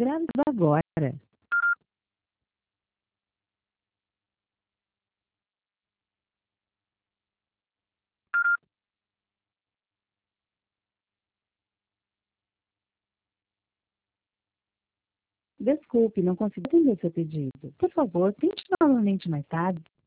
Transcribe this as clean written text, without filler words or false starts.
gravando agora. Desculpe, não consegui atender seu pedido. Por favor, tente novamente mais tarde.